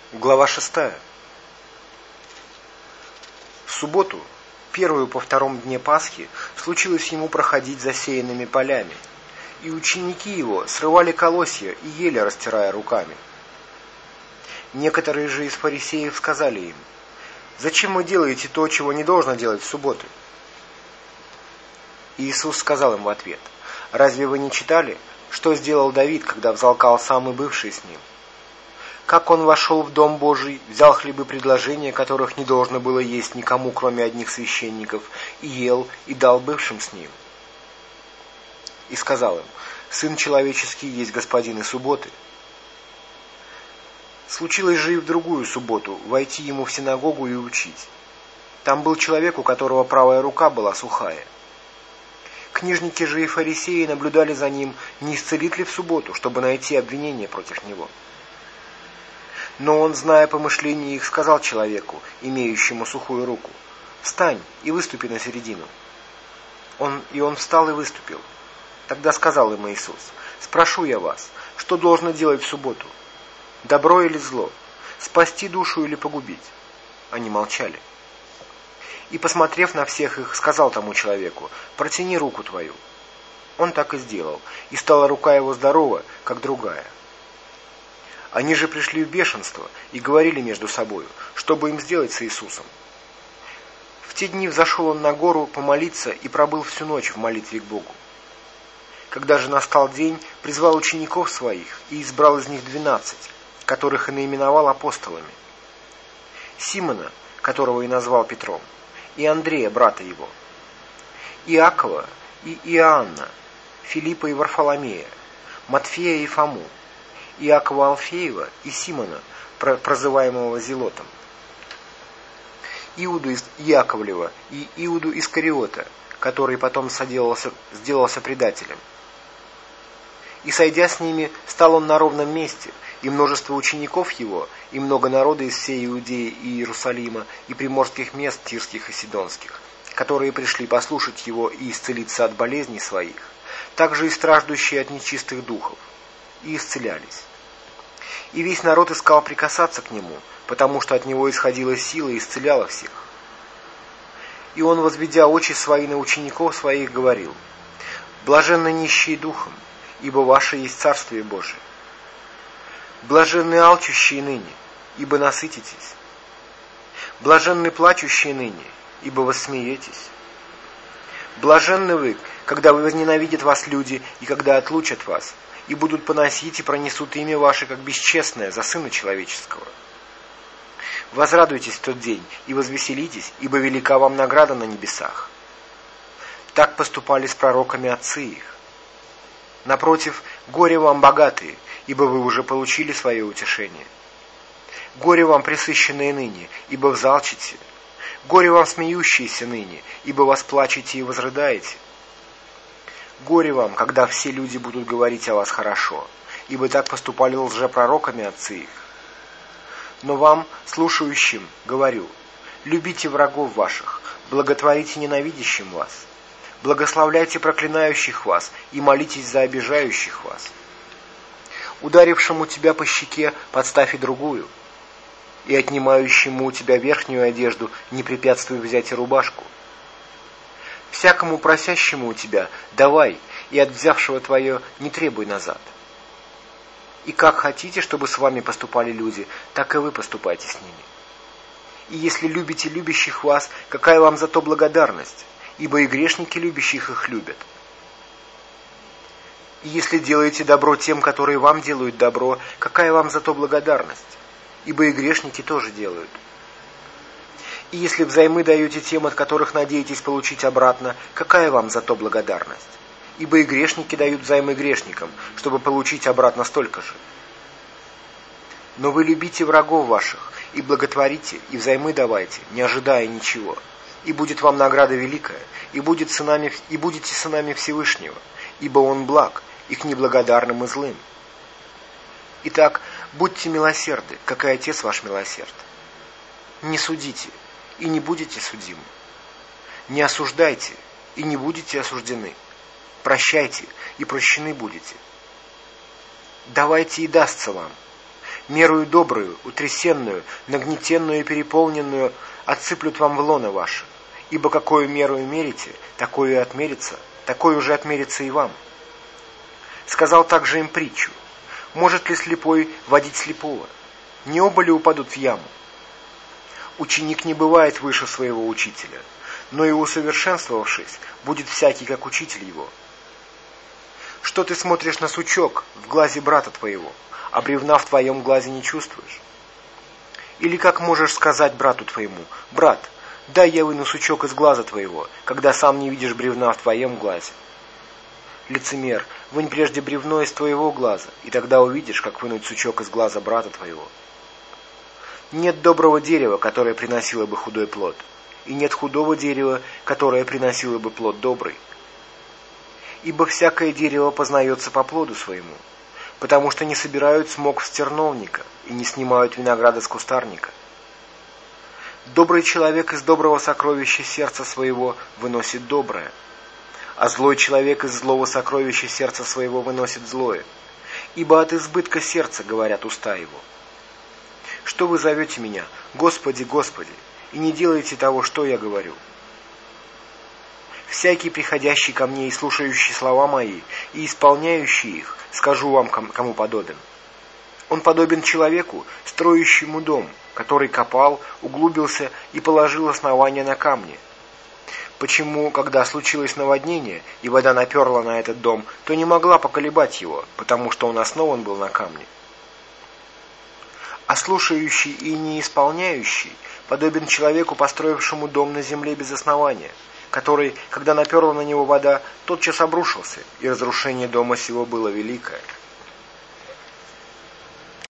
Глава 6. В субботу, первую по втором дне Пасхи, случилось ему проходить засеянными полями, и ученики его срывали колосья и ели, растирая руками. Некоторые же из фарисеев сказали им: «Зачем вы делаете то, чего не должно делать в субботу?» И Иисус сказал им в ответ: «Разве вы не читали, что сделал Давид, когда взалкал самый бывший с ним? Как он вошел в Дом Божий, взял хлебы предложения, которых не должно было есть никому, кроме одних священников, и ел, и дал бывшим с ним. И сказал им: Сын человеческий есть господин и субботы». Случилось же и в другую субботу войти ему в синагогу и учить. Там был человек, у которого правая рука была сухая. Книжники же и фарисеи наблюдали за ним, не исцелит ли в субботу, чтобы найти обвинение против него. Но он, зная помышления их, сказал человеку, имеющему сухую руку: «Встань и выступи на середину». Он встал и выступил. Тогда сказал им Иисус: «Спрошу я вас, что должно делать в субботу? Добро или зло? Спасти душу или погубить?» Они молчали. И, посмотрев на всех их, сказал тому человеку: «Протяни руку твою». Он так и сделал, и стала рука его здорова, как другая. Они же пришли в бешенство и говорили между собою, что бы им сделать с Иисусом. В те дни взошел он на гору помолиться и пробыл всю ночь в молитве к Богу. Когда же настал день, призвал учеников своих и избрал из них 12, которых и наименовал апостолами: Симона, которого и назвал Петром, и Андрея, брата его, Иакова и Иоанна, Филиппа и Варфоломея, Матфея и Фому, Иакова Алфеева и Симона, прозываемого Зелотом, Иуду Яковлева и Иуду Искариота, который потом сделался предателем. И, сойдя с ними, стал он на ровном месте, и множество учеников его, и много народа из всей Иудеи и Иерусалима, и приморских мест тирских и сидонских, которые пришли послушать его и исцелиться от болезней своих, также и страждущие от нечистых духов, и исцелялись. И весь народ искал прикасаться к нему, потому что от него исходила сила и исцеляла всех. И он, возведя очи свои на учеников своих, говорил: «Блаженны нищие духом, ибо ваше есть Царствие Божие. Блаженны алчущие ныне, ибо насытитесь. Блаженны плачущие ныне, ибо воссмеетесь. Блаженны вы, когда возненавидят вас люди и когда отлучат вас, и будут поносить и пронесут имя ваше, как бесчестное, за Сына Человеческого. Возрадуйтесь в тот день и возвеселитесь, ибо велика вам награда на небесах. Так поступали с пророками отцы их. Напротив, горе вам, богатые, ибо вы уже получили свое утешение. Горе вам, пресыщенные ныне, ибо взалчите. Горе вам, смеющиеся ныне, ибо восплачете и возрыдаете. Горе вам, когда все люди будут говорить о вас хорошо, ибо так поступали лжепророками отцы их. Но вам, слушающим, говорю: любите врагов ваших, благотворите ненавидящим вас, благословляйте проклинающих вас и молитесь за обижающих вас. Ударившему тебя по щеке подставь и другую, и отнимающему у тебя верхнюю одежду не препятствуй взять и рубашку. Всякому просящему у тебя давай, и от взявшего твое не требуй назад. И как хотите, чтобы с вами поступали люди, так и вы поступайте с ними. И если любите любящих вас, какая вам за то благодарность, ибо и грешники любящих их любят. И если делаете добро тем, которые вам делают добро, какая вам за то благодарность, ибо и грешники тоже делают. И если взаймы даете тем, от которых надеетесь получить обратно, какая вам за то благодарность? Ибо и грешники дают взаймы грешникам, чтобы получить обратно столько же. Но вы любите врагов ваших, и благотворите, и взаймы давайте, не ожидая ничего. И будет вам награда великая, и будете сынами Всевышнего, ибо Он благ, и к неблагодарным и злым. Итак, будьте милосерды, как и Отец ваш милосерд. Не судите, и не будете судимы. Не осуждайте, и не будете осуждены. Прощайте, и прощены будете. Давайте, и дастся вам. мерую добрую, утрясенную, нагнетенную и переполненную отсыплют вам в лоно ваше. Ибо какую меру мерите, такую и отмерится, такой уже отмерится и вам. Сказал также им притчу. Может ли слепой водить слепого? Не оба ли упадут в яму? Ученик не бывает выше своего учителя, но и усовершенствовавшись, будет всякий, как учитель его. Что ты смотришь на сучок в глазе брата твоего, а бревна в твоем глазе не чувствуешь? Или как можешь сказать брату твоему: брат, дай я выну сучок из глаза твоего, когда сам не видишь бревна в твоем глазе? Лицемер, вынь прежде бревно из твоего глаза, и тогда увидишь, как вынуть сучок из глаза брата твоего. Нет доброго дерева, которое приносило бы худой плод, и нет худого дерева, которое приносило бы плод добрый. Ибо всякое дерево познается по плоду своему, потому что не собирают смок с терновника и не снимают винограда с кустарника. Добрый человек из доброго сокровища сердца своего выносит доброе, а злой человек из злого сокровища сердца своего выносит злое, ибо от избытка сердца говорят уста его. Что вы зовете меня: Господи, Господи, и не делаете того, что я говорю? Всякий, приходящий ко мне и слушающий слова мои, и исполняющий их, скажу вам, кому подобен. Он подобен человеку, строящему дом, который копал, углубился и положил основание на камне. Почему, когда случилось наводнение, и вода наперла на этот дом, то не могла поколебать его, потому что он основан был на камне? А слушающий и не исполняющий подобен человеку, построившему дом на земле без основания, который, когда наперла на него вода, тотчас обрушился, и разрушение дома сего было великое.